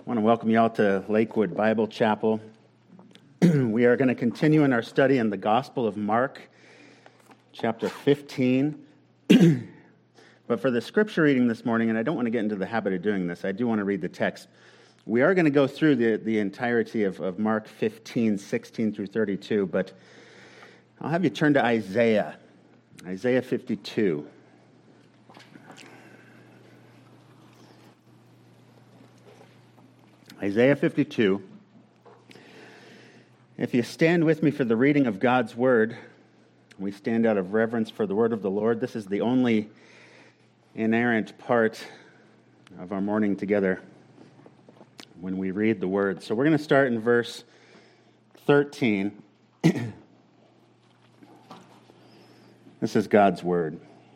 I want to welcome you all to Lakewood Bible Chapel. We are going to continue in our study in the Gospel of Mark, chapter 15. But for the scripture reading this morning, and I don't want to get into the habit of doing this, I do want to read the text. We are going to go through the entirety of Mark 15, 16 through 32, but I'll have you turn to Isaiah 52. Isaiah 52. If you stand with me for the reading of God's Word, we stand out of reverence for the Word of the Lord. This is the only inerrant part of our morning together when we read the Word. So we're going to start in verse 13. This is God's Word.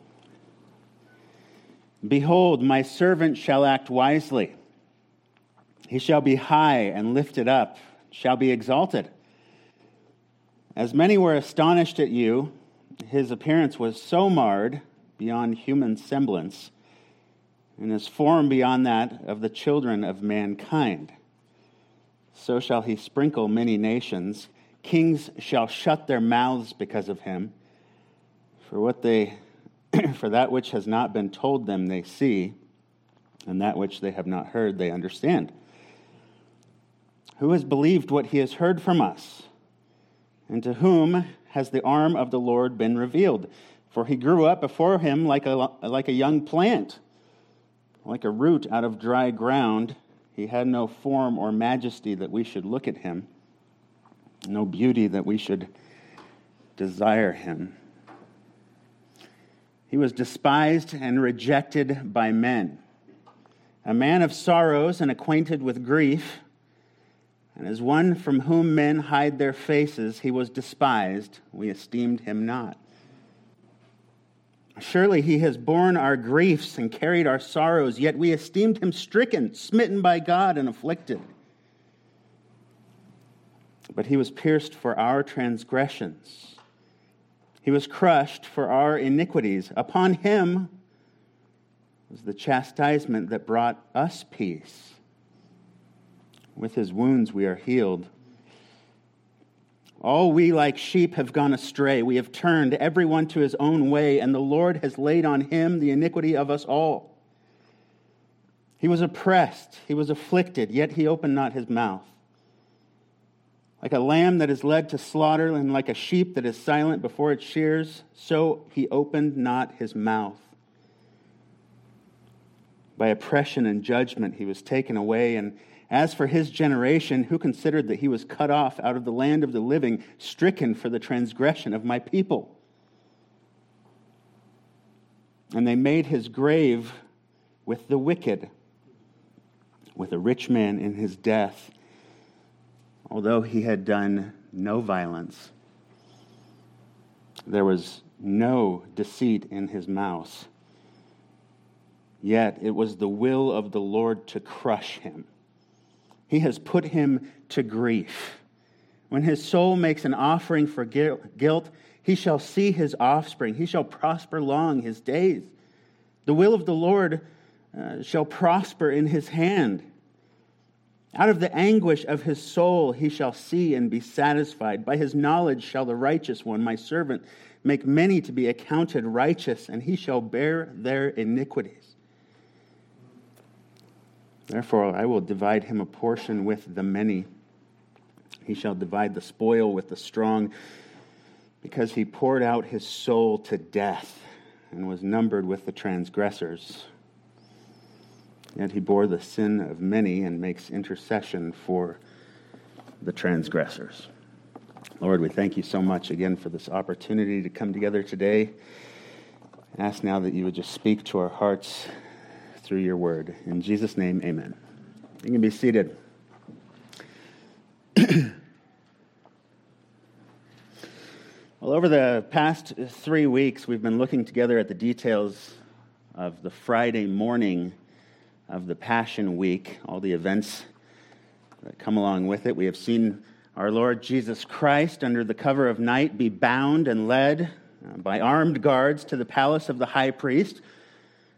Behold, my servant shall act wisely. He shall be high and lifted up, shall be exalted. As many were astonished at you, his appearance was so marred beyond human semblance, and his form beyond that of the children of mankind. So shall he sprinkle many nations. Kings shall shut their mouths because of him. For that which has not been told them they see, and that which they have not heard they understand. Who has believed what he has heard from us? And to whom has the arm of the Lord been revealed? For he grew up before him like a young plant, like a root out of dry ground. He had no form or majesty that we should look at him, no beauty that we should desire him. He was despised and rejected by men, a man of sorrows and acquainted with grief. And as one from whom men hide their faces, he was despised. We esteemed him not. Surely he has borne our griefs and carried our sorrows, yet we esteemed him stricken, smitten by God, and afflicted. But he was pierced for our transgressions. He was crushed for our iniquities. Upon him was the chastisement that brought us peace. With his wounds we are healed. All we like sheep have gone astray. We have turned everyone to his own way, and the Lord has laid on him the iniquity of us all. He was oppressed, he was afflicted, yet he opened not his mouth. Like a lamb that is led to slaughter, and like a sheep that is silent before its shears, so he opened not his mouth. By oppression and judgment he was taken away, and as for his generation, who considered that he was cut off out of the land of the living, stricken for the transgression of my people? And they made his grave with the wicked, with a rich man in his death, although he had done no violence. There was no deceit in his mouth. Yet it was the will of the Lord to crush him. He has put him to grief. When his soul makes an offering for guilt, he shall see his offspring. He shall prosper long his days. The will of the Lord shall prosper in his hand. Out of the anguish of his soul he shall see and be satisfied. By his knowledge shall the righteous one, my servant, make many to be accounted righteous, and he shall bear their iniquities. Therefore, I will divide him a portion with the many. He shall divide the spoil with the strong, because he poured out his soul to death and was numbered with the transgressors. Yet he bore the sin of many and makes intercession for the transgressors. Lord, we thank you so much again for this opportunity to come together today. I ask now that you would just speak to our hearts through your word. In Jesus' name, amen. You can be seated. Well, over the past 3 weeks, we've been looking together at the details of the Friday morning of the Passion Week, all the events that come along with it. We have seen our Lord Jesus Christ, under the cover of night, be bound and led by armed guards to the palace of the high priest,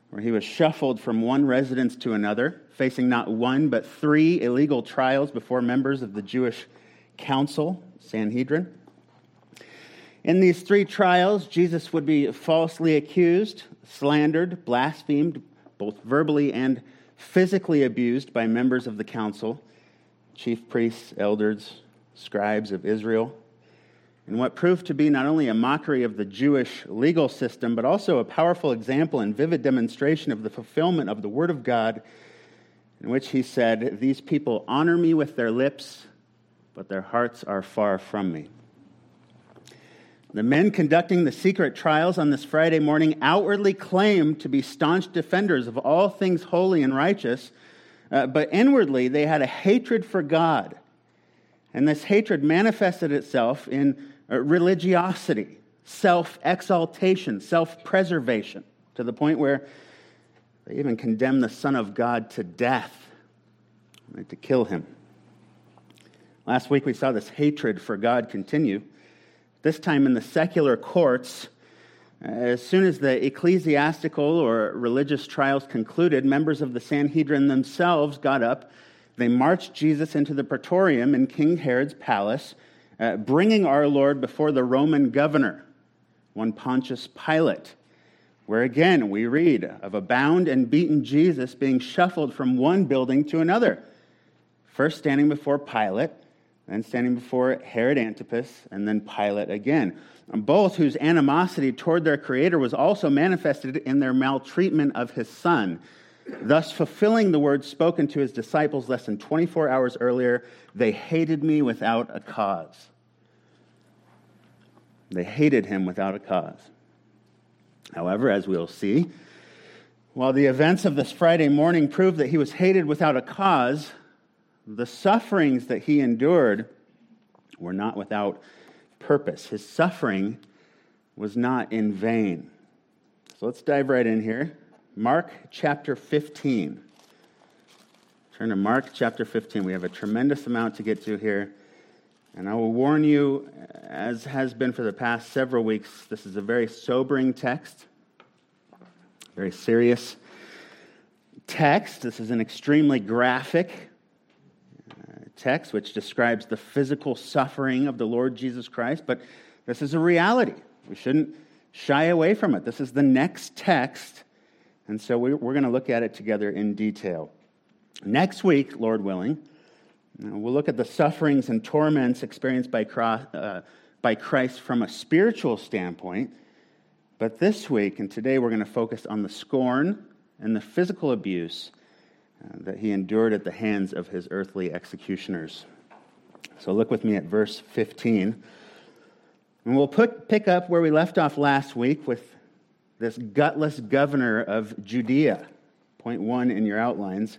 where he was shuffled from one residence to another, facing not one but 3 illegal trials before members of the Jewish council, Sanhedrin. In these 3 trials, Jesus would be falsely accused, slandered, blasphemed, both verbally and physically abused by members of the council, chief priests, elders, scribes of Israel, in what proved to be not only a mockery of the Jewish legal system, but also a powerful example and vivid demonstration of the fulfillment of the Word of God, in which he said, "These people honor me with their lips, but their hearts are far from me." The men conducting the secret trials on this Friday morning outwardly claimed to be staunch defenders of all things holy and righteous, but inwardly they had a hatred for God. And this hatred manifested itself in religiosity, self-exaltation, self-preservation, to the point where they even condemned the Son of God to death, right, to kill him. Last week we saw this hatred for God continue. This time in the secular courts, as soon as the ecclesiastical or religious trials concluded, members of the Sanhedrin themselves got up. They marched Jesus into the praetorium in King Herod's palace, bringing our Lord before the Roman governor, one Pontius Pilate, where again we read of a bound and beaten Jesus being shuffled from one building to another, first standing before Pilate, then standing before Herod Antipas, and then Pilate again, both whose animosity toward their Creator was also manifested in their maltreatment of his Son, thus fulfilling the words spoken to his disciples less than 24 hours earlier, "They hated me without a cause." They hated him without a cause. However, as we'll see, while the events of this Friday morning prove that he was hated without a cause, the sufferings that he endured were not without purpose. His suffering was not in vain. So let's dive right in here. Mark chapter 15. Turn to Mark chapter 15. We have a tremendous amount to get to here. And I will warn you, as has been for the past several weeks, this is a very sobering text, very serious text. This is an extremely graphic text which describes the physical suffering of the Lord Jesus Christ, but this is a reality. We shouldn't shy away from it. This is the next text, and so we're going to look at it together in detail. Next week, Lord willing, we'll look at the sufferings and torments experienced by Christ from a spiritual standpoint, but this week and today we're going to focus on the scorn and the physical abuse that he endured at the hands of his earthly executioners. So look with me at verse 15. And we'll pick up where we left off last week with this gutless governor of Judea. Point 1 in your outlines.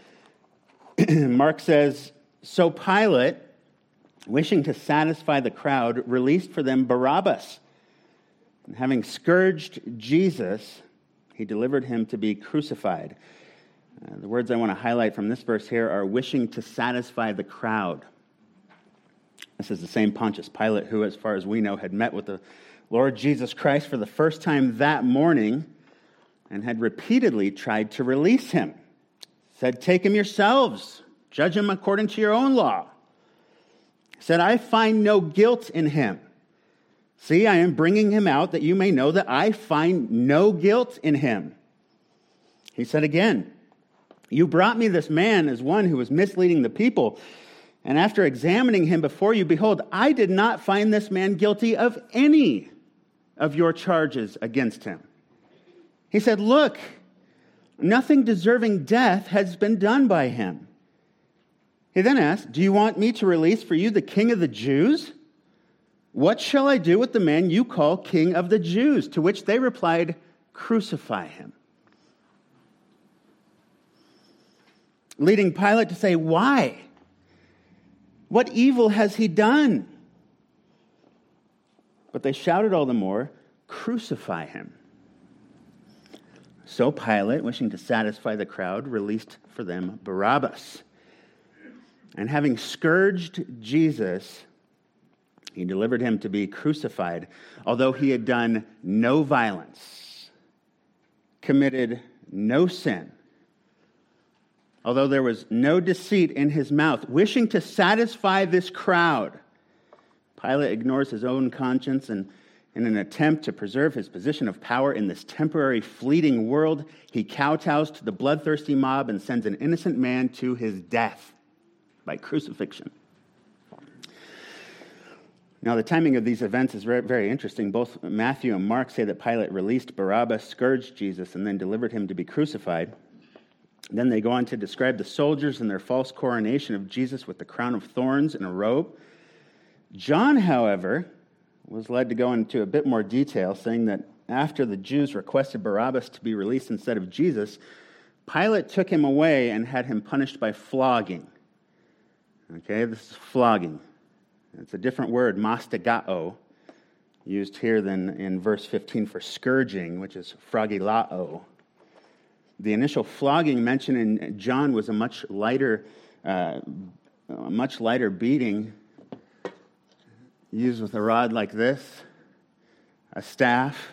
Mark says, "So Pilate, wishing to satisfy the crowd, released for them Barabbas. And having scourged Jesus, he delivered him to be crucified." The words I want to highlight from this verse here are wishing to satisfy the crowd. This is the same Pontius Pilate who, as far as we know, had met with the Lord Jesus Christ for the first time that morning and had repeatedly tried to release him. Said, "Take him yourselves. Judge him according to your own law." Said, "I find no guilt in him. See, I am bringing him out that you may know that I find no guilt in him." He said again, "You brought me this man as one who was misleading the people. And after examining him before you, behold, I did not find this man guilty of any of your charges against him." He said, "Look, nothing deserving death has been done by him." He then asked, "Do you want me to release for you the King of the Jews? What shall I do with the man you call King of the Jews?" To which they replied, "Crucify him." Leading Pilate to say, "Why? What evil has he done?" But they shouted all the more, "Crucify him." So Pilate, wishing to satisfy the crowd, released for them Barabbas. And having scourged Jesus, he delivered him to be crucified, although he had done no violence, committed no sin. Although there was no deceit in his mouth, wishing to satisfy this crowd, Pilate ignores his own conscience and in an attempt to preserve his position of power in this temporary, fleeting world, he kowtows to the bloodthirsty mob and sends an innocent man to his death by crucifixion. Now, the timing of these events is very, very interesting. Both Matthew and Mark say that Pilate released Barabbas, scourged Jesus, and then delivered him to be crucified. Then they go on to describe the soldiers and their false coronation of Jesus with the crown of thorns and a robe. John, however, was led to go into a bit more detail, saying that after the Jews requested Barabbas to be released instead of Jesus, Pilate took him away and had him punished by flogging. Okay, this is flogging. It's a different word, mastigao, used here than in verse 15 for scourging, which is fragilao. The initial flogging mentioned in John was a much lighter beating, used with a rod like this, a staff,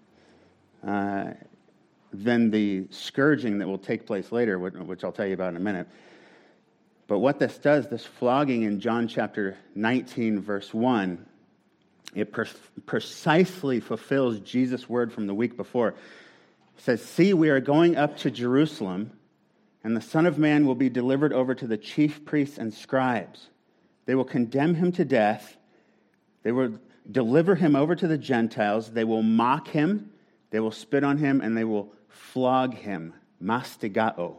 than the scourging that will take place later, which I'll tell you about in a minute. But what this does, this flogging in John chapter 19, verse 1, it precisely fulfills Jesus' word from the week before. It says, "See, we are going up to Jerusalem, and the Son of Man will be delivered over to the chief priests and scribes. They will condemn him to death. They will deliver him over to the Gentiles. They will mock him. They will spit on him, and they will flog him." Mastigao.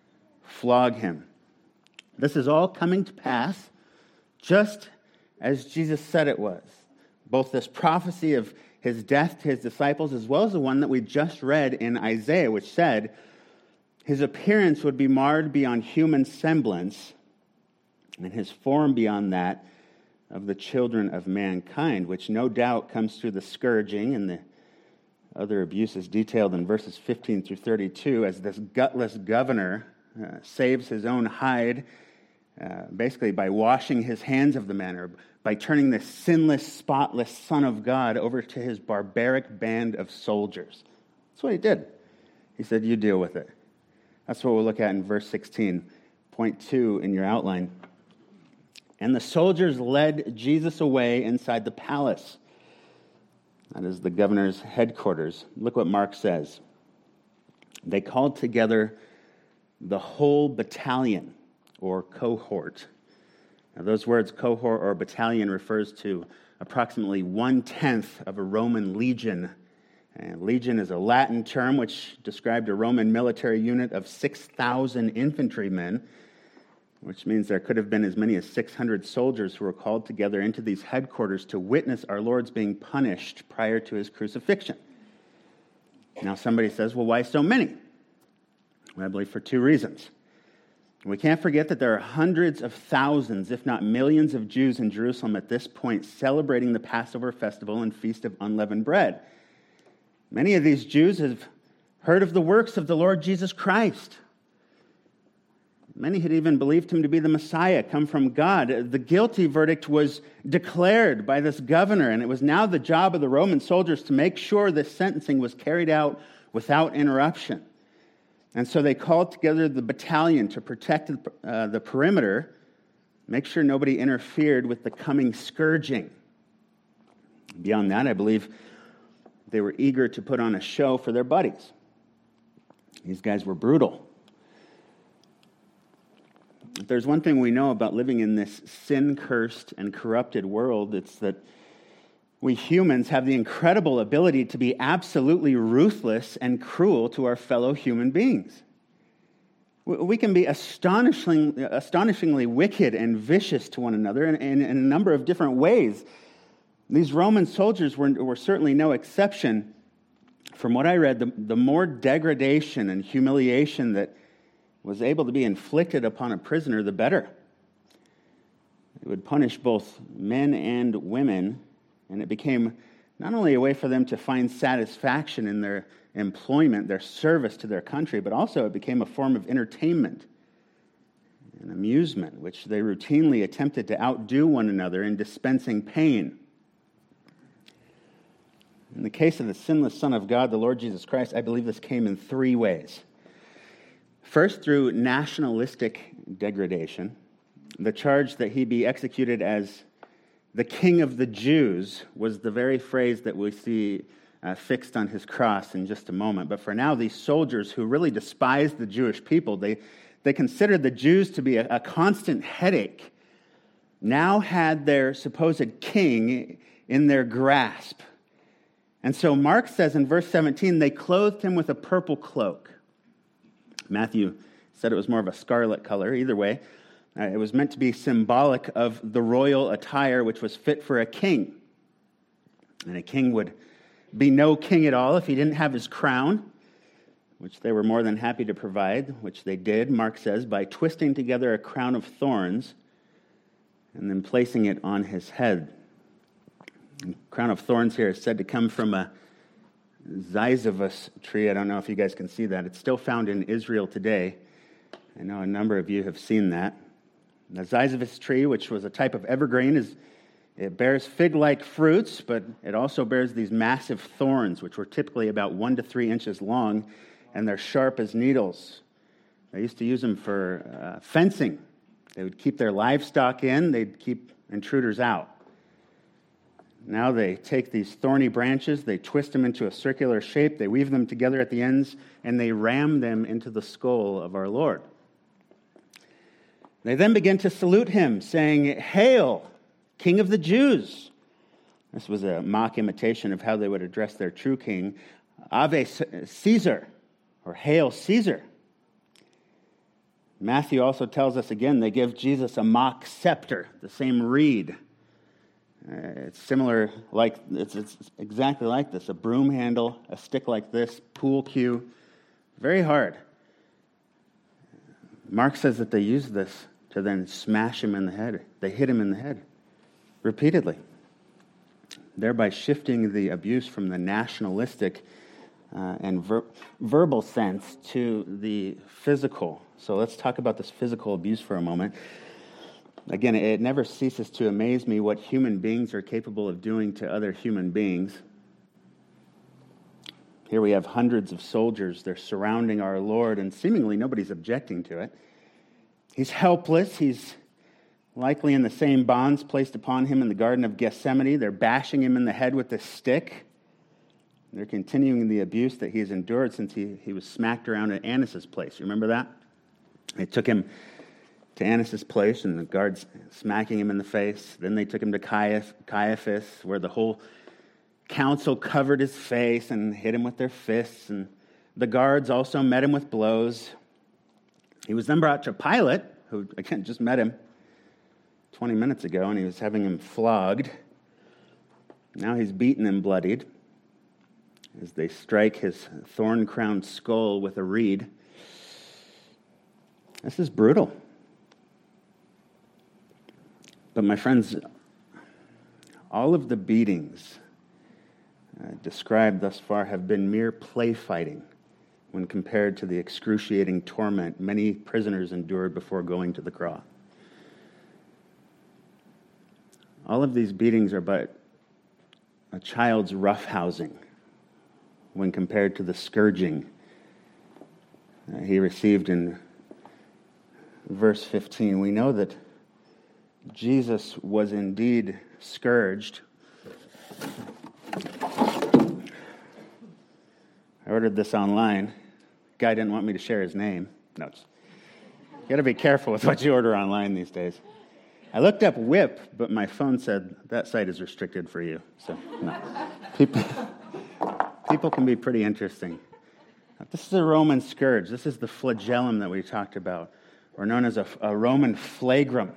Flog him. This is all coming to pass just as Jesus said it was. Both this prophecy of his death to his disciples, as well as the one that we just read in Isaiah, which said his appearance would be marred beyond human semblance, and his form beyond that of the children of mankind, which no doubt comes through the scourging and the other abuses detailed in verses 15 through 32, as this gutless governor saves his own hide, basically by washing his hands of the man, or by turning the sinless, spotless Son of God over to his barbaric band of soldiers. That's what he did. He said, "You deal with it." That's what we'll look at in verse 16, point 2 in your outline. "And the soldiers led Jesus away inside the palace." That is the governor's headquarters. Look what Mark says. "They called together the whole battalion," or cohort. Now, those words, cohort or battalion, refers to approximately 1/10 of a Roman legion. And legion is a Latin term which described a Roman military unit of 6,000 infantrymen, which means there could have been as many as 600 soldiers who were called together into these headquarters to witness our Lord's being punished prior to his crucifixion. Now, somebody says, well, why so many? Well, I believe for two reasons. We can't forget that there are hundreds of thousands, if not millions, of Jews in Jerusalem at this point celebrating the Passover festival and Feast of Unleavened Bread. Many of these Jews have heard of the works of the Lord Jesus Christ. Many had even believed him to be the Messiah, come from God. The guilty verdict was declared by this governor, and it was now the job of the Roman soldiers to make sure this sentencing was carried out without interruption. And so they called together the battalion to protect the perimeter, make sure nobody interfered with the coming scourging. Beyond that, I believe they were eager to put on a show for their buddies. These guys were brutal. If there's one thing we know about living in this sin-cursed and corrupted world, it's that we humans have the incredible ability to be absolutely ruthless and cruel to our fellow human beings. We can be astonishingly wicked and vicious to one another in a number of different ways. These Roman soldiers were certainly no exception. From what I read, the more degradation and humiliation that was able to be inflicted upon a prisoner, the better. It would punish both men and women, and it became not only a way for them to find satisfaction in their employment, their service to their country, but also it became a form of entertainment and amusement, which they routinely attempted to outdo one another in dispensing pain. In the case of the sinless Son of God, the Lord Jesus Christ, I believe this came in three ways. First, through nationalistic degradation, the charge that he be executed as the King of the Jews was the very phrase that we see fixed on his cross in just a moment. But for now, these soldiers who really despised the Jewish people, they considered the Jews to be a constant headache, now had their supposed king in their grasp. And so Mark says in verse 17, they clothed him with a purple cloak. Matthew said it was more of a scarlet color. Either way, it was meant to be symbolic of the royal attire, which was fit for a king. And a king would be no king at all if he didn't have his crown, which they were more than happy to provide, which they did, Mark says, by twisting together a crown of thorns and then placing it on his head. The crown of thorns here is said to come from a Ziziphus tree. I don't know if you guys can see that. It's still found in Israel today. I know a number of you have seen that. The Ziziphus tree, which was a type of evergreen, it bears fig-like fruits, but it also bears these massive thorns, which were typically about 1 to 3 inches long, and they're sharp as needles. They used to use them for fencing. They would keep their livestock in, they'd keep intruders out. Now they take these thorny branches, they twist them into a circular shape, they weave them together at the ends, and they ram them into the skull of our Lord. They then begin to salute him, saying, "Hail, King of the Jews." This was a mock imitation of how they would address their true king, Ave Caesar, or Hail Caesar. Matthew also tells us again, they give Jesus a mock scepter, the same reed. It's similar, it's exactly like this, a broom handle, a stick like this, pool cue, very hard. Mark says that they use this to then smash him in the head. They hit him in the head repeatedly, thereby shifting the abuse from the nationalistic and verbal sense to the physical. So let's talk about this physical abuse for a moment. Again, it never ceases to amaze me what human beings are capable of doing to other human beings. Here we have hundreds of soldiers. They're surrounding our Lord, and seemingly nobody's objecting to it. He's helpless. He's likely in the same bonds placed upon him in the Garden of Gethsemane. They're bashing him in the head with a stick. They're continuing the abuse that he has endured since he was smacked around at Annas' place. You remember that? They took him to Annas' place, and the guards smacking him in the face. Then they took him to Caiaphas, where the whole council covered his face and hit him with their fists, and the guards also met him with blows. He was then brought to Pilate, who, again, just met him 20 minutes ago, and he was having him flogged. Now he's beaten and bloodied as they strike his thorn-crowned skull with a reed. This is brutal. But my friends, all of the beatings described thus far have been mere play fighting when compared to the excruciating torment many prisoners endured before going to the cross. All of these beatings are but a child's roughhousing when compared to the scourging he received in verse 15. We know that Jesus was indeed scourged. I ordered this online. Guy didn't want me to share his name. No, you got to be careful with what you order online these days. I looked up whip, but my phone said that site is restricted for you. So, no. People can be pretty interesting. This is a Roman scourge. This is the flagellum that we talked about, or known as a Roman flagrum.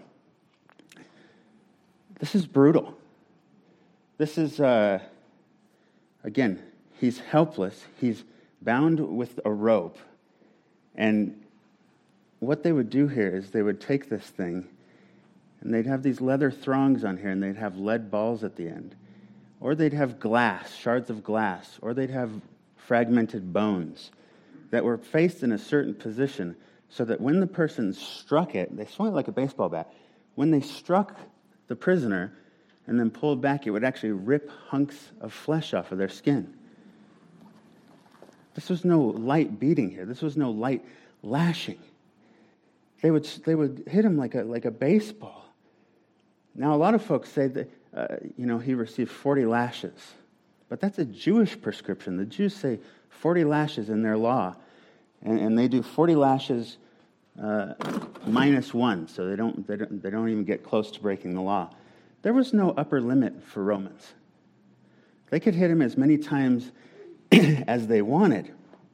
This is brutal. This is, again, he's helpless. He's bound with a rope. And what they would do here is they would take this thing, and they'd have these leather thongs on here, and they'd have lead balls at the end. Or they'd have glass, shards of glass. Or they'd have fragmented bones that were faced in a certain position so that when the person struck it, they swung it like a baseball bat. When they struck the prisoner and then pulled back, it would actually rip hunks of flesh off of their skin. This was no light beating here. This was no light lashing. They would hit him like a baseball. Now, a lot of folks say that he received 40 lashes, but that's a Jewish prescription. The Jews say 40 lashes in their law, and they do 40 lashes minus one, so they don't even get close to breaking the law. There was no upper limit for Romans. They could hit him as many times as they wanted,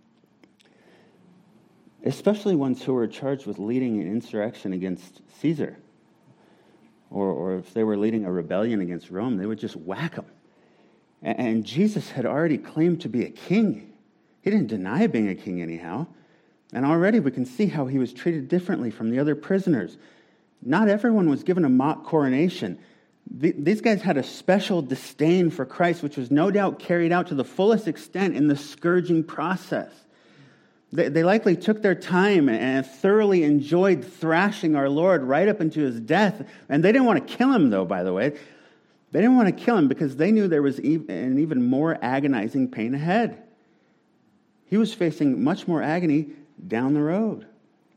especially ones who were charged with leading an insurrection against Caesar, or if they were leading a rebellion against Rome, they would just whack them. And Jesus had already claimed to be a king. He didn't deny being a king anyhow. And already we can see how he was treated differently from the other prisoners. Not everyone was given a mock coronation. These guys had a special disdain for Christ, which was no doubt carried out to the fullest extent in the scourging process. They likely took their time and thoroughly enjoyed thrashing our Lord right up into his death. And they didn't want to kill him, though, by the way. They didn't want to kill him because they knew there was an even more agonizing pain ahead. He was facing much more agony down the road.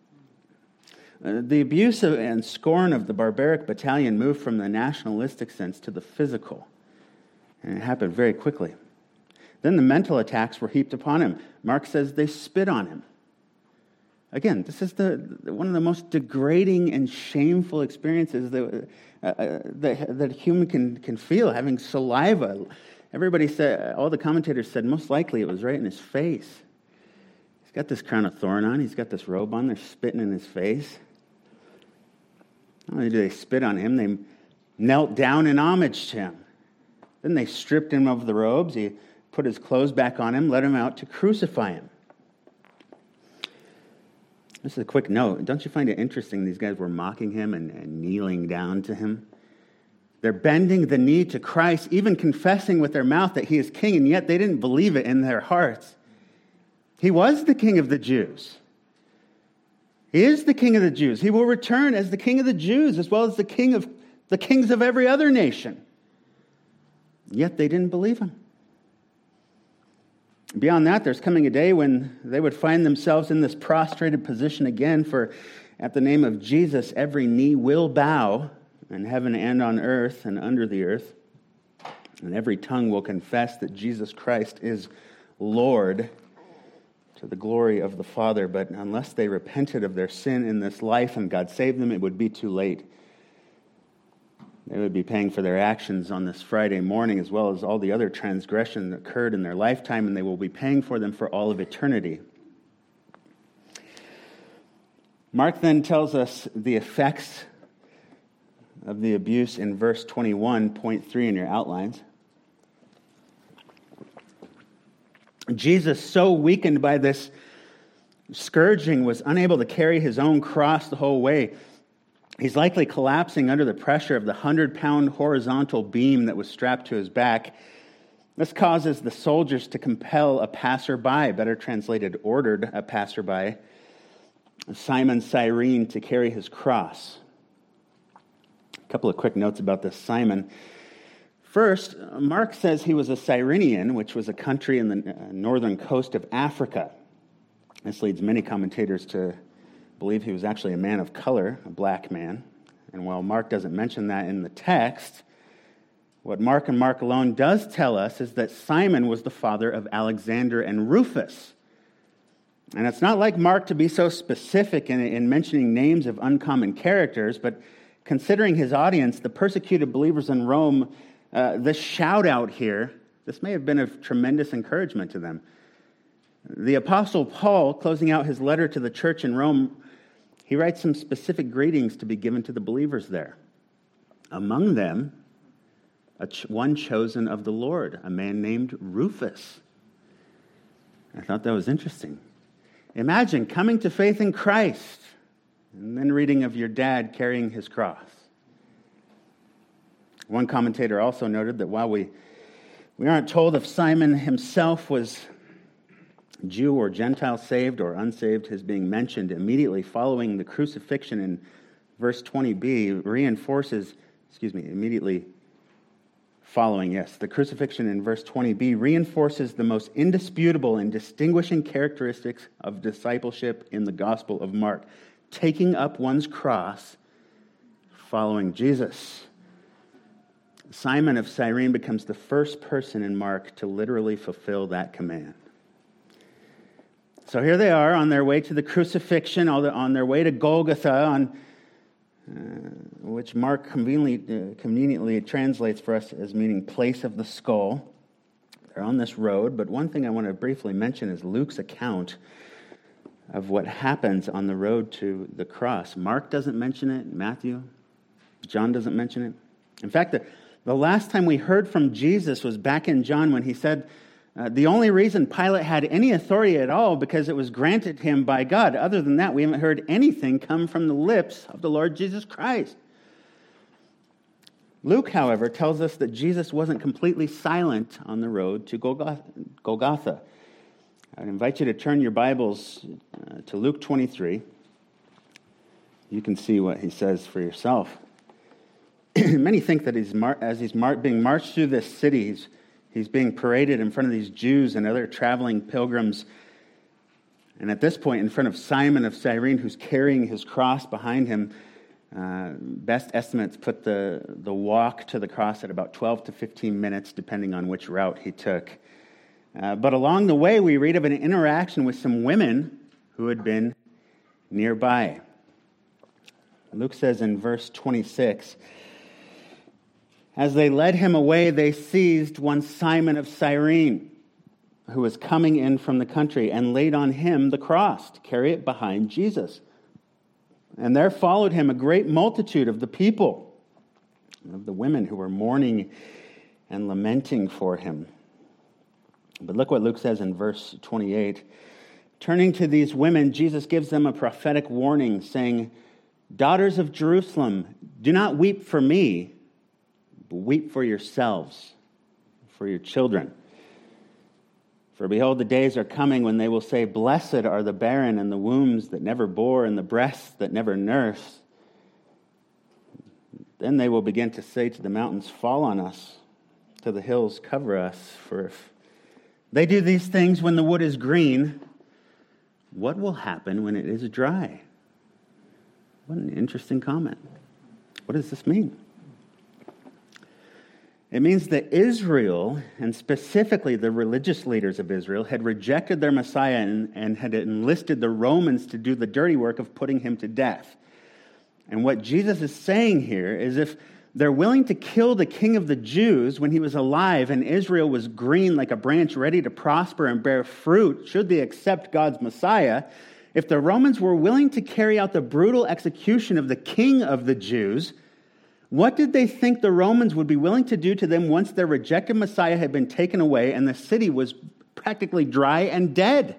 The abuse and scorn of the barbaric battalion moved from the nationalistic sense to the physical. And it happened very quickly. Then the mental attacks were heaped upon him. Mark says they spit on him. Again, this is one of the most degrading and shameful experiences that a human can feel, having saliva. Everybody said, all the commentators said, most likely it was right in his face. He's got this crown of thorn on. He's got this robe on. They're spitting in his face. Not only do they spit on him, they knelt down in homage to him. Then they stripped him of the robes. He put his clothes back on him, led him out to crucify him. This is a quick note. Don't you find it interesting these guys were mocking him and kneeling down to him? They're bending the knee to Christ, even confessing with their mouth that he is king, and yet they didn't believe it in their hearts. He was the king of the Jews. He is the king of the Jews. He will return as the king of the Jews as well as the kings of every other nation. Yet they didn't believe him. Beyond that, there's coming a day when they would find themselves in this prostrated position again, for at the name of Jesus, every knee will bow in heaven and on earth and under the earth, and every tongue will confess that Jesus Christ is Lord, to the glory of the Father. But unless they repented of their sin in this life and God saved them, it would be too late. They would be paying for their actions on this Friday morning, as well as all the other transgression that occurred in their lifetime, and they will be paying for them for all of eternity. Mark then tells us the effects of the abuse in verse 21.3 in your outlines. Jesus, so weakened by this scourging, was unable to carry his own cross the whole way. He's likely collapsing under the pressure of the 100-pound horizontal beam that was strapped to his back. This causes the soldiers to compel a passerby, better translated, ordered a passerby, Simon Cyrene, to carry his cross. A couple of quick notes about this Simon. First, Mark says he was a Cyrenian, which was a country in the northern coast of Africa. This leads many commentators to believe he was actually a man of color, a black man. And while Mark doesn't mention that in the text, what Mark and Mark alone does tell us is that Simon was the father of Alexander and Rufus. And it's not like Mark to be so specific in mentioning names of uncommon characters, but considering his audience, the persecuted believers in Rome, this shout out here, this may have been of tremendous encouragement to them. The Apostle Paul, closing out his letter to the church in Rome, he writes some specific greetings to be given to the believers there. Among them, one chosen of the Lord, a man named Rufus. I thought that was interesting. Imagine coming to faith in Christ and then reading of your dad carrying his cross. One commentator also noted that while we aren't told if Simon himself was Jew or Gentile, saved or unsaved, his being mentioned immediately following the crucifixion in verse 20b immediately following. Yes, the crucifixion in verse 20b reinforces the most indisputable and distinguishing characteristics of discipleship in the Gospel of Mark: taking up one's cross, following Jesus. Simon of Cyrene becomes the first person in Mark to literally fulfill that command. So here they are on their way to the crucifixion, on their way to Golgotha, which Mark conveniently translates for us as meaning place of the skull. They're on this road, but one thing I want to briefly mention is Luke's account of what happens on the road to the cross. Mark doesn't mention it, Matthew, John doesn't mention it. In fact, the last time we heard from Jesus was back in John when he said the only reason Pilate had any authority at all because it was granted him by God. Other than that, we haven't heard anything come from the lips of the Lord Jesus Christ. Luke, however, tells us that Jesus wasn't completely silent on the road to Golgotha. I'd invite you to turn your Bibles to Luke 23. You can see what he says for yourself. Many think that as he's being marched through this city, he's being paraded in front of these Jews and other traveling pilgrims. And at this point, in front of Simon of Cyrene, who's carrying his cross behind him, best estimates put the walk to the cross at about 12 to 15 minutes, depending on which route he took. But along the way, we read of an interaction with some women who had been nearby. Luke says in verse 26, as they led him away, they seized one Simon of Cyrene, who was coming in from the country, and laid on him the cross to carry it behind Jesus. And there followed him a great multitude of the people, of the women who were mourning and lamenting for him. But look what Luke says in verse 28. Turning to these women, Jesus gives them a prophetic warning, saying, daughters of Jerusalem, do not weep for me, but weep for yourselves, for your children. For behold, the days are coming when they will say, blessed are the barren and the wombs that never bore and the breasts that never nursed. Then they will begin to say to the mountains, fall on us, to the hills cover us. For if they do these things when the wood is green, what will happen when it is dry? What an interesting comment. What does this mean? It means that Israel, and specifically the religious leaders of Israel, had rejected their Messiah and had enlisted the Romans to do the dirty work of putting him to death. And what Jesus is saying here is if they're willing to kill the king of the Jews when he was alive and Israel was green like a branch ready to prosper and bear fruit, should they accept God's Messiah, if the Romans were willing to carry out the brutal execution of the king of the Jews, what did they think the Romans would be willing to do to them once their rejected Messiah had been taken away and the city was practically dry and dead?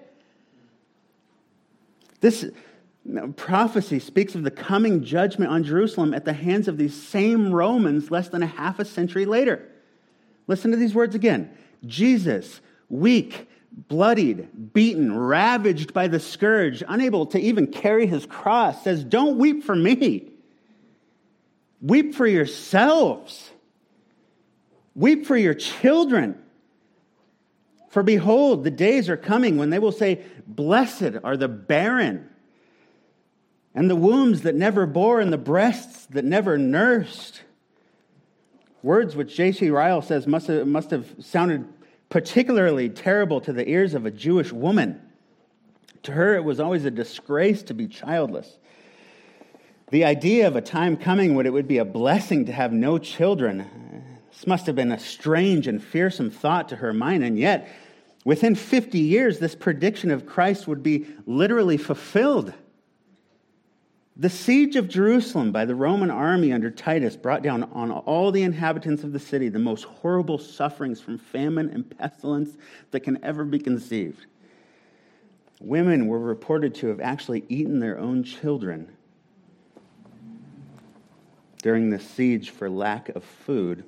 This prophecy speaks of the coming judgment on Jerusalem at the hands of these same Romans less than a half a century later. Listen to these words again. Jesus, weak, bloodied, beaten, ravaged by the scourge, unable to even carry his cross, says, don't weep for me. Weep for yourselves. Weep for your children. For behold, the days are coming when they will say, blessed are the barren, and the wombs that never bore, and the breasts that never nursed. Words which J.C. Ryle says must have sounded particularly terrible to the ears of a Jewish woman. To her, it was always a disgrace to be childless. The idea of a time coming when it would be a blessing to have no children, this must have been a strange and fearsome thought to her mind, and yet, within 50 years, this prediction of Christ would be literally fulfilled. The siege of Jerusalem by the Roman army under Titus brought down on all the inhabitants of the city the most horrible sufferings from famine and pestilence that can ever be conceived. Women were reported to have actually eaten their own children during the siege for lack of food.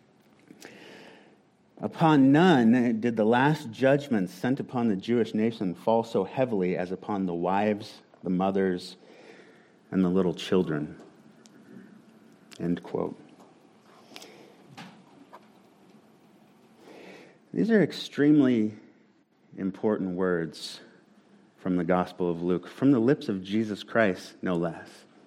Upon none did the last judgment sent upon the Jewish nation fall so heavily as upon the wives, the mothers, and the little children. End quote. These are extremely important words from the Gospel of Luke, from the lips of Jesus Christ, no less.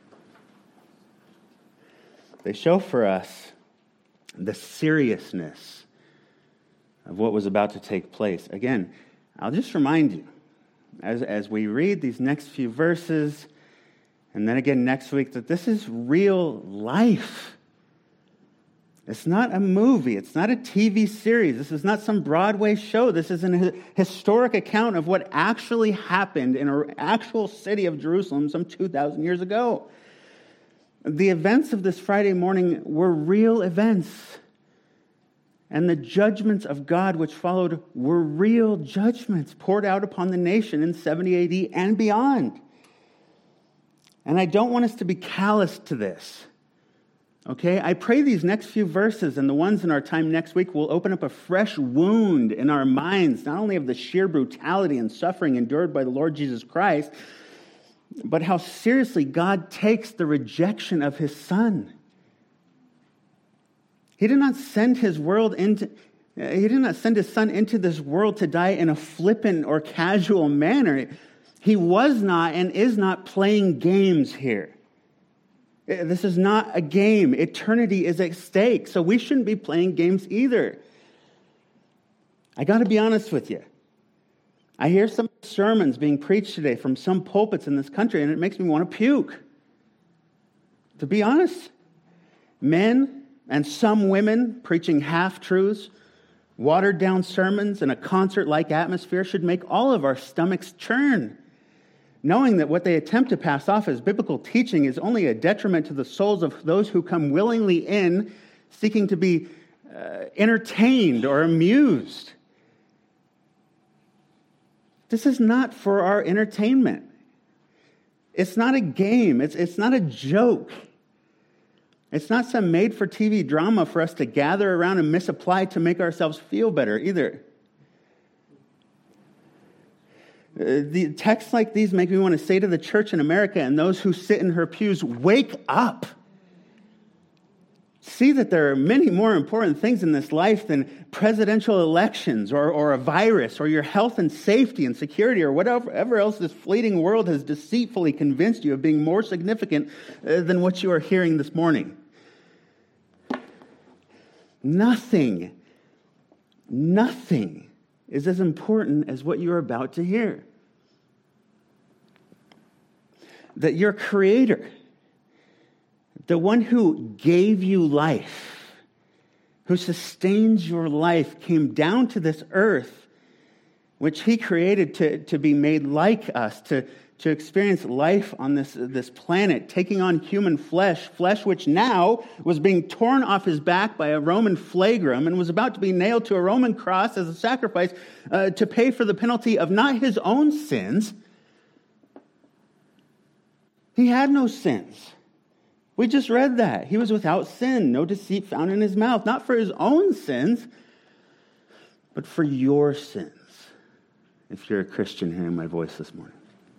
They show for us the seriousness of what was about to take place. Again, I'll just remind you, as we read these next few verses, and then again next week, that this is real life. It's not a movie. It's not a TV series. This is not some Broadway show. This is an historic account of what actually happened in an actual city of Jerusalem some 2,000 years ago. The events of this Friday morning were real events. And the judgments of God which followed were real judgments poured out upon the nation in 70 AD and beyond. And I don't want us to be callous to this. Okay, I pray these next few verses and the ones in our time next week will open up a fresh wound in our minds, not only of the sheer brutality and suffering endured by the Lord Jesus Christ, but how seriously God takes the rejection of his Son. He did not send his Son into this world to die in a flippant or casual manner. He was not and is not playing games here. This is not a game. Eternity is at stake, so we shouldn't be playing games either. I got to be honest with you. I hear some sermons being preached today from some pulpits in this country, and it makes me want to puke. To be honest, men and some women preaching half-truths, watered-down sermons, and a concert-like atmosphere should make all of our stomachs churn, knowing that what they attempt to pass off as biblical teaching is only a detriment to the souls of those who come willingly in, seeking to be entertained or amused. This is not for our entertainment. It's not a game. It's not a joke. It's not some made-for-TV drama for us to gather around and misapply to make ourselves feel better either. The texts like these make me want to say to the church in America and those who sit in her pews, wake up. See that there are many more important things in this life than presidential elections or a virus or your health and safety and security or whatever else this fleeting world has deceitfully convinced you of being more significant than what you are hearing this morning. Nothing is as important as what you're about to hear. That your Creator, the one who gave you life, who sustains your life, came down to this earth, which he created to be made like us, to experience life on this planet, taking on human flesh which now was being torn off his back by a Roman flagrum and was about to be nailed to a Roman cross as a sacrifice to pay for the penalty of not his own sins. He had no sins. We just read that. He was without sin, no deceit found in his mouth, not for his own sins, but for your sins, if you're a Christian hearing my voice this morning.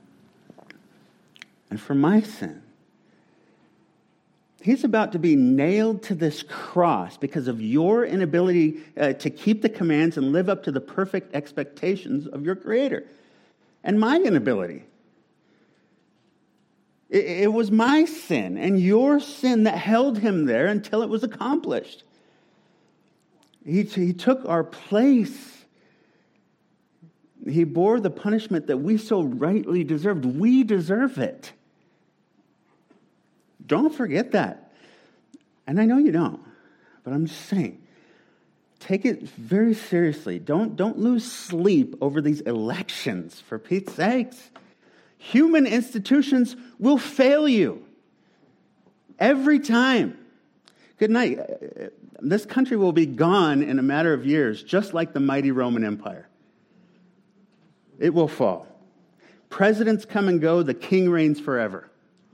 And for my sin. He's about to be nailed to this cross because of your inability to keep the commands and live up to the perfect expectations of your Creator. And my inability. It was my sin and your sin that held him there until it was accomplished. He took our place. He bore the punishment that we so rightly deserved. We deserve it. Don't forget that. And I know you don't, but I'm just saying, take it very seriously. Don't lose sleep over these elections, for Pete's sakes. Human institutions will fail you every time. Good night. This country will be gone in a matter of years, just like the mighty Roman Empire. It will fall. Presidents come and go, the king reigns forever.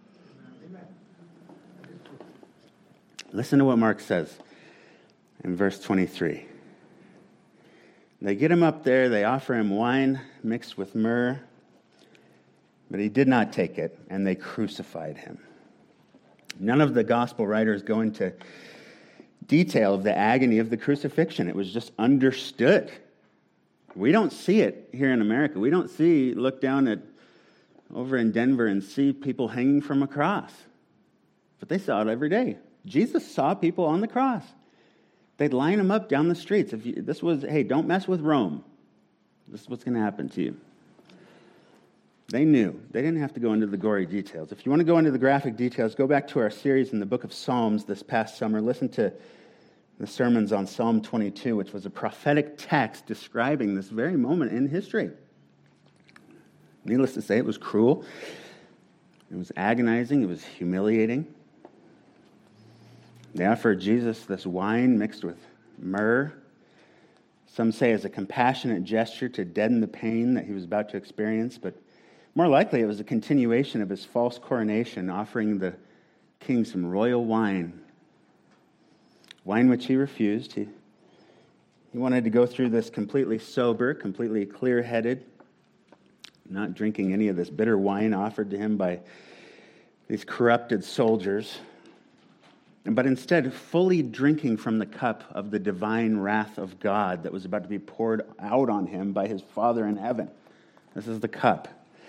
Listen to what Mark says in verse 23. They get him up there, they offer him wine mixed with myrrh, but he did not take it, and they crucified him. None of the gospel writers go into detail of the agony of the crucifixion. It was just understood. We don't see it here in America. We don't look down at over in Denver and see people hanging from a cross. But they saw it every day. Jesus saw people on the cross. They'd line them up down the streets. Hey, don't mess with Rome. This is what's going to happen to you. They knew. They didn't have to go into the gory details. If you want to go into the graphic details, go back to our series in the book of Psalms this past summer. Listen to the sermons on Psalm 22, which was a prophetic text describing this very moment in history. Needless to say, it was cruel. It was agonizing. It was humiliating. They offered Jesus this wine mixed with myrrh. Some say as a compassionate gesture to deaden the pain that he was about to experience, but more likely it was a continuation of his false coronation, offering the king some royal wine which he refused. He wanted to go through this completely sober, completely clear-headed, not drinking any of this bitter wine offered to him by these corrupted soldiers, but instead fully drinking from the cup of the divine wrath of God that was about to be poured out on him by his Father in heaven. This is the cup.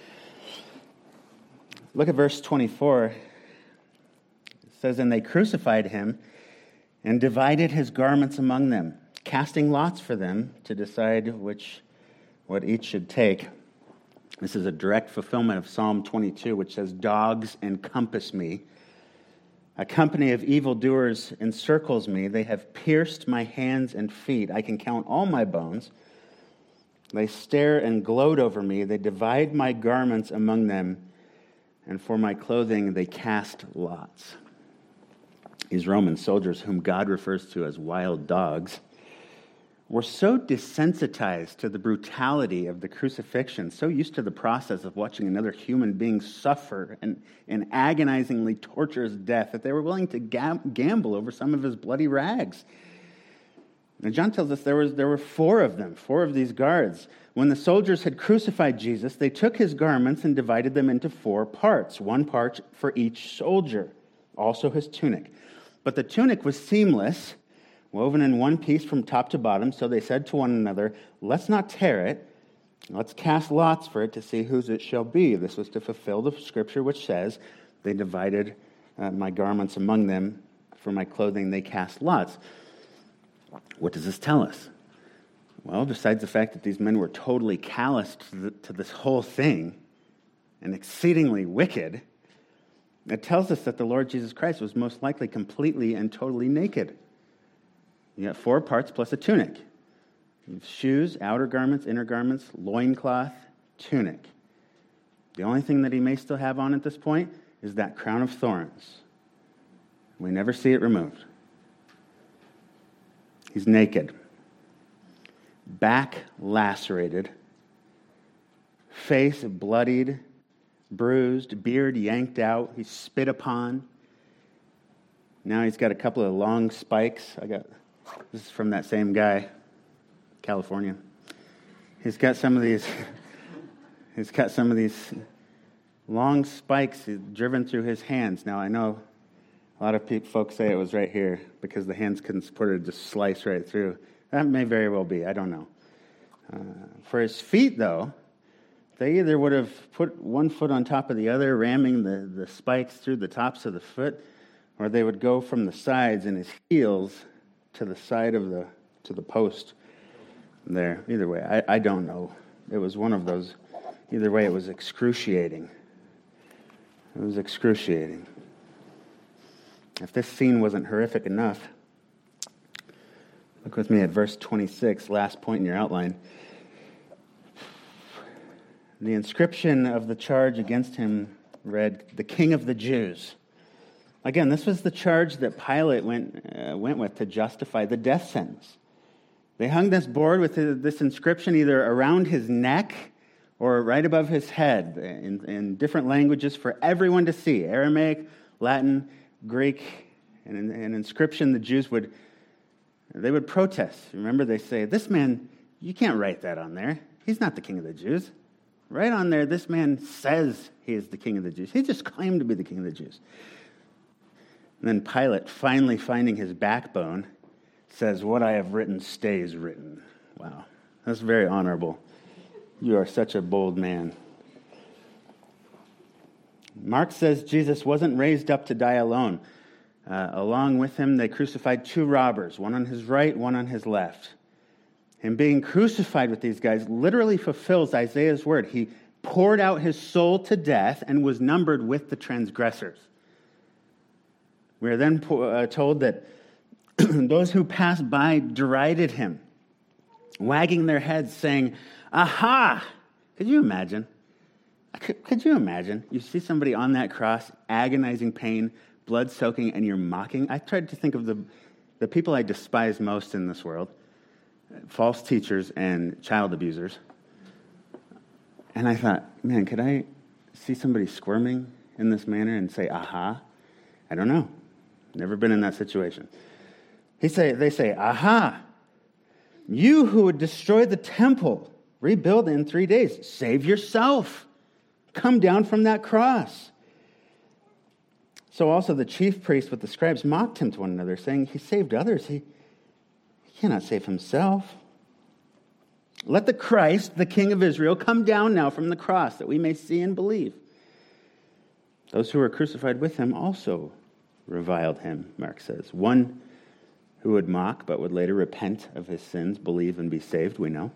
Look at verse 24. It says, "And they crucified him and divided his garments among them, casting lots for them to decide what each should take." This is a direct fulfillment of Psalm 22, which says, "Dogs encompass me. A company of evildoers encircles me. They have pierced my hands and feet. I can count all my bones. They stare and gloat over me. They divide my garments among them, and for my clothing they cast lots." These Roman soldiers, whom God refers to as wild dogs, were so desensitized to the brutality of the crucifixion, so used to the process of watching another human being suffer an agonizingly torturous death, that they were willing to gamble over some of his bloody rags. And John tells us there were four of them, four of these guards. When the soldiers had crucified Jesus, they took his garments and divided them into 4 parts, 1 part for each soldier, also his tunic. But the tunic was seamless, woven in one piece from top to bottom, so they said to one another, "Let's not tear it. Let's cast lots for it to see whose it shall be." This was to fulfill the scripture which says, "They divided my garments among them. For my clothing they cast lots." What does this tell us? Well, besides the fact that these men were totally calloused to this whole thing and exceedingly wicked, it tells us that the Lord Jesus Christ was most likely completely and totally naked. You got 4 parts plus a tunic. You have shoes, outer garments, inner garments, loincloth, tunic. The only thing that he may still have on at this point is that crown of thorns. We never see it removed. He's naked, back lacerated, face bloodied, bruised, beard yanked out. He's spit upon. Now he's got a couple of long spikes. This is from that same guy, California. He's got some of these long spikes driven through his hands. Now I know a lot of folks say it was right here because the hands couldn't support it, just slice right through. That may very well be. I don't know. For his feet, though, they either would have put one foot on top of the other, ramming the spikes through the tops of the foot, or they would go from the sides in his heels to the side of to the post there. Either way, I don't know. It was one of those. Either way, it was excruciating. It was excruciating. If this scene wasn't horrific enough, look with me at verse 26, last point in your outline. The inscription of the charge against him read, "The King of the Jews." Again, this was the charge that Pilate went with to justify the death sentence. They hung this board with this inscription either around his neck or right above his head in different languages for everyone to see: Aramaic, Latin, Greek. And an inscription the Jews would protest. Remember, they say, "This man, you can't write that on there. He's not the King of the Jews." Right on there, this man says he is the King of the Jews. He just claimed to be the King of the Jews. And then Pilate, finally finding his backbone, says, "What I have written stays written." Wow, that's very honorable. You are such a bold man. Mark says Jesus wasn't raised up to die alone. Along with him, they crucified two robbers, one on his right, one on his left. And being crucified with these guys literally fulfills Isaiah's word. He poured out his soul to death and was numbered with the transgressors. We are then told that those who passed by derided him, wagging their heads, saying, "Aha!" Could you imagine? Could you imagine? You see somebody on that cross, agonizing pain, blood soaking, and you're mocking. I tried to think of the people I despise most in this world: false teachers and child abusers. And I thought, man, could I see somebody squirming in this manner and say, "Aha"? I don't know. Never been in that situation. They say, "Aha! You who would destroy the temple, rebuild it in 3 days. Save yourself. Come down from that cross." So also the chief priests with the scribes mocked him to one another, saying, "He saved others. He cannot save himself. Let the Christ, the King of Israel, come down now from the cross, that we may see and believe." Those who were crucified with him also reviled him, Mark says. One who would mock but would later repent of his sins, believe, and be saved, we know.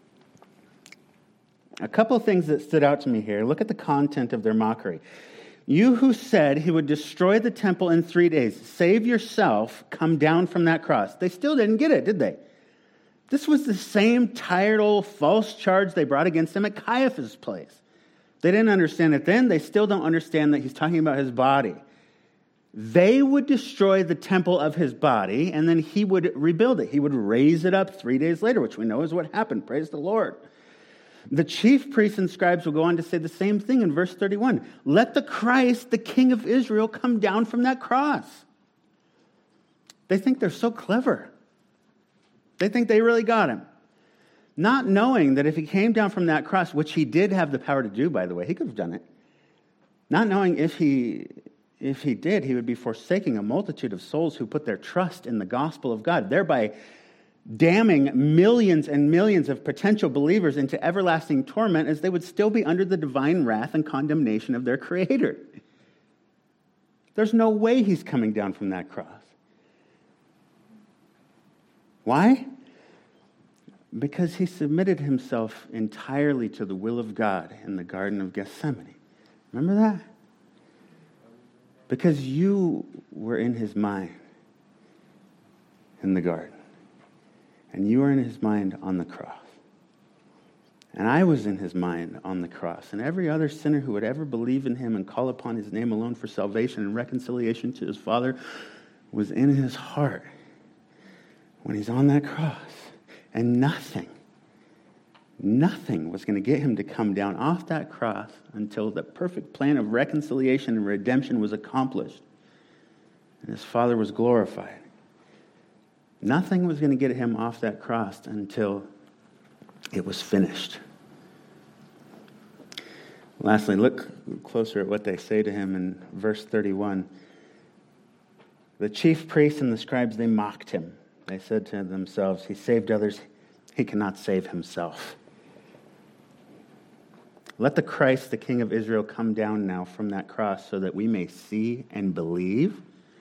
A couple of things that stood out to me here. Look at the content of their mockery. "You who said he would destroy the temple in 3 days, save yourself, come down from that cross." They still didn't get it, did they? This was the same tired old false charge they brought against him at Caiaphas' place. They didn't understand it then. They still don't understand that he's talking about his body. They would destroy the temple of his body, and then he would rebuild it. He would raise it up 3 days later, which we know is what happened. Praise the Lord. The chief priests and scribes will go on to say the same thing in verse 31. "Let the Christ, the King of Israel, come down from that cross." They think they're so clever. They think they really got him. Not knowing that if he came down from that cross, which he did have the power to do, by the way, he could have done it. Not knowing if he did, he would be forsaking a multitude of souls who put their trust in the gospel of God, thereby damning millions and millions of potential believers into everlasting torment, as they would still be under the divine wrath and condemnation of their Creator. There's no way he's coming down from that cross. Why? Because he submitted himself entirely to the will of God in the Garden of Gethsemane. Remember that? Because you were in his mind in the garden. And you were in his mind on the cross. And I was in his mind on the cross. And every other sinner who would ever believe in him and call upon his name alone for salvation and reconciliation to his Father was in his heart when he's on that cross. And nothing was going to get him to come down off that cross until the perfect plan of reconciliation and redemption was accomplished and his Father was glorified. Nothing was going to get him off that cross until it was finished. Lastly, look closer at what they say to him in verse 31. The chief priests and the scribes, they mocked him. They said to themselves, "He saved others, he cannot save himself." Let the Christ, the King of Israel, come down now from that cross so that we may see and believe.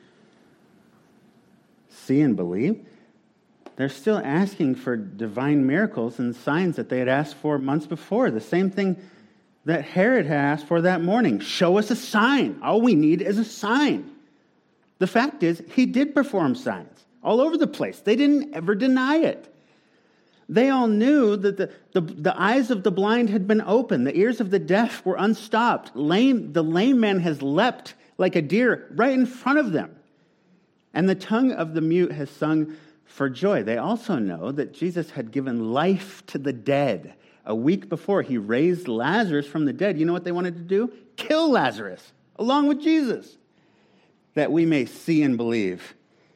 See and believe? They're still asking for divine miracles and signs that they had asked for months before. The same thing that Herod had asked for that morning. Show us a sign. All we need is a sign. The fact is, he did perform signs all over the place. They didn't ever deny it. They all knew that the eyes of the blind had been opened. The ears of the deaf were unstopped. The lame man has leapt like a deer right in front of them. And the tongue of the mute has sung for joy. They also know that Jesus had given life to the dead. A week before, he raised Lazarus from the dead. You know what they wanted to do? Kill Lazarus along with Jesus, that we may see and believe.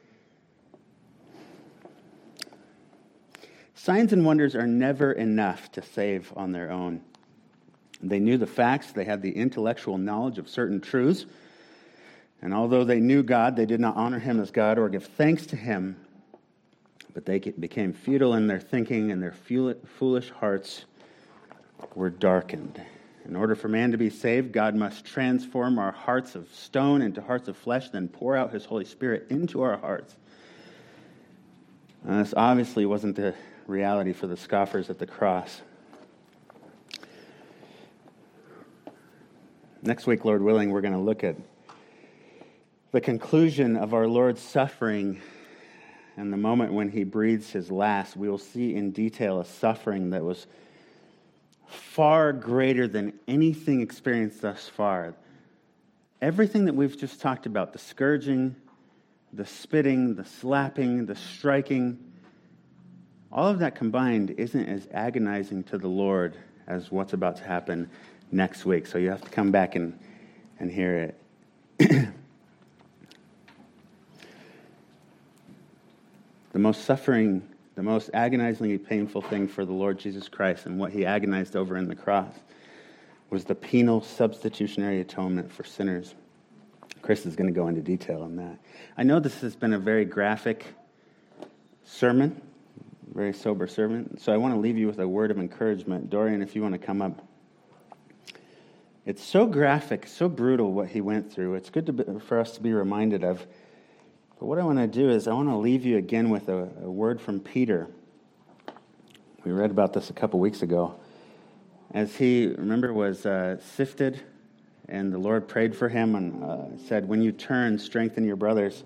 Signs and wonders are never enough to save on their own. They knew the facts. They had the intellectual knowledge of certain truths. And although they knew God, they did not honor him as God or give thanks to him, but they became futile in their thinking, and their foolish hearts were darkened. In order for man to be saved, God must transform our hearts of stone into hearts of flesh, then pour out his Holy Spirit into our hearts. And this obviously wasn't the reality for the scoffers at the cross. Next week, Lord willing, we're going to look at the conclusion of our Lord's suffering and the moment when he breathes his last. We will see in detail a suffering that was far greater than anything experienced thus far. Everything that we've just talked about, the scourging, the spitting, the slapping, the striking, all of that combined isn't as agonizing to the Lord as what's about to happen next week. So you have to come back and hear it. The most suffering, the most agonizingly painful thing for the Lord Jesus Christ and what he agonized over in the cross was the penal substitutionary atonement for sinners. Chris is going to go into detail on that. I know this has been a very graphic sermon, very sober sermon, so I want to leave you with a word of encouragement. Dorian, if you want to come up. It's so graphic, so brutal what he went through. It's good for us to be reminded of. But what I want to do is I want to leave you again with a word from Peter. We read about this a couple weeks ago. As he, remember, was sifted, and the Lord prayed for him and said, when you turn, strengthen your brothers.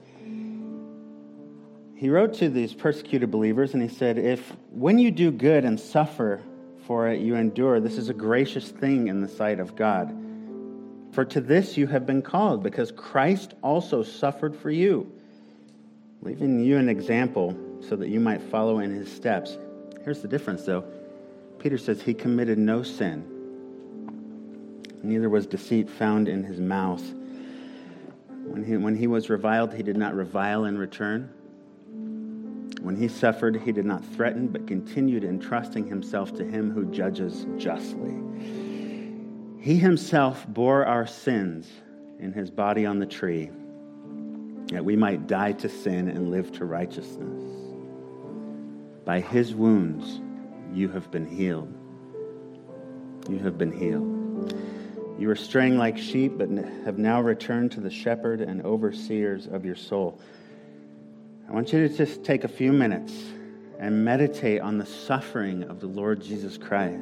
He wrote to these persecuted believers, and he said, if when you do good and suffer for it, you endure, this is a gracious thing in the sight of God. For to this you have been called, because Christ also suffered for you, leaving you an example so that you might follow in his steps. Here's the difference, though. Peter says he committed no sin. Neither was deceit found in his mouth. When he was reviled, he did not revile in return. When he suffered, he did not threaten, but continued entrusting himself to him who judges justly. He himself bore our sins in his body on the tree, that we might die to sin and live to righteousness. By his wounds you have been healed. You have been healed. You were straying like sheep, but have now returned to the shepherd and overseers of your soul. I want you to just take a few minutes and meditate on the suffering of the Lord Jesus Christ.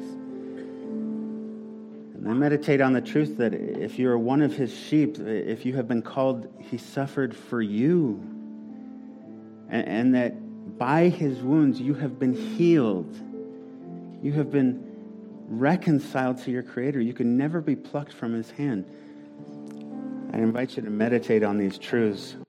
And then meditate on the truth that if you are one of his sheep, if you have been called, he suffered for you. And that by his wounds you have been healed. You have been reconciled to your Creator. You can never be plucked from his hand. I invite you to meditate on these truths